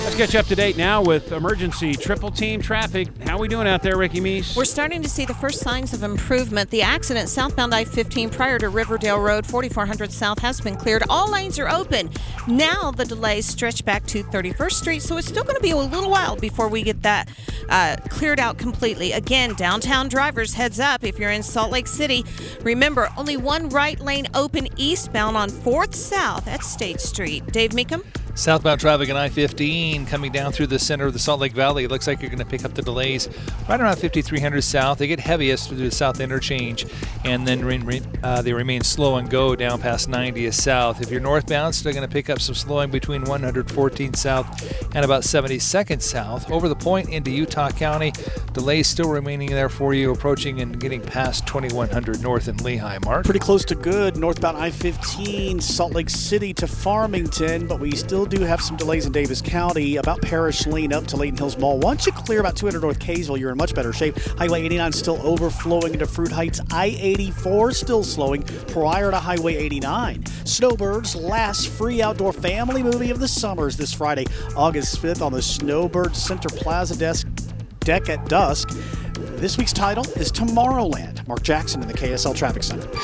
Let's get you up to date now with emergency triple team traffic. How are we doing out there, Ricky Meese? We're starting to see the first signs of improvement. The accident southbound I-15 prior to Riverdale Road, 4400 South, has been cleared. All lanes are open. Now the delays stretch back to 31st Street, so it's still going to be a little while before we get that cleared out completely. Again, downtown drivers, heads up if you're in Salt Lake City. Remember, only one right lane open eastbound on 4th South at State Street. Dave Meekum? Southbound traffic on I-15 coming down through the center of the Salt Lake Valley. It looks like you're going to pick up the delays right around 5300 South. They get heaviest through the South Interchange, and then they remain slow and go down past 90th South. If you're northbound, still going to pick up some slowing between 114 South and about 72nd South. Over the point into Utah County, delays still remaining there for you, approaching and getting past 2100 North in Lehigh. Mark? Pretty close to good. Northbound I-15, Salt Lake City to Farmington, but we still do have some delays in Davis County, about Parish Lane up to Layton Hills Mall. Once you clear about 200 North Kaysville, you're in much better shape. Highway 89 still overflowing into Fruit Heights. I-84 still slowing prior to Highway 89. Snowbird's last free outdoor family movie of the summer is this Friday, August 5th on the Snowbird Center Plaza deck at dusk. This week's title is Tomorrowland. Mark Jackson in the KSL Traffic Center.